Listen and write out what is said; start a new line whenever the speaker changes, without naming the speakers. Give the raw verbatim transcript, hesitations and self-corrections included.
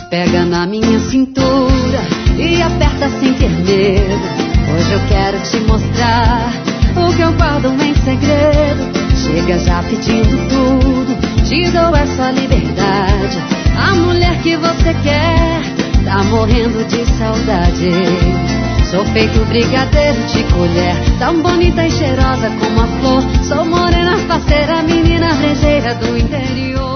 Pega na minha cintura e aperta sem ter medo. Hoje eu quero te mostrar o que eu guardo em segredo. Chega já pedindo tudo, te dou essa liberdade. A mulher que você quer tá morrendo de saudade. Sou feito brigadeiro de colher, tão bonita e cheirosa como a flor. Sou morena, faceira, menina brejeira do interior.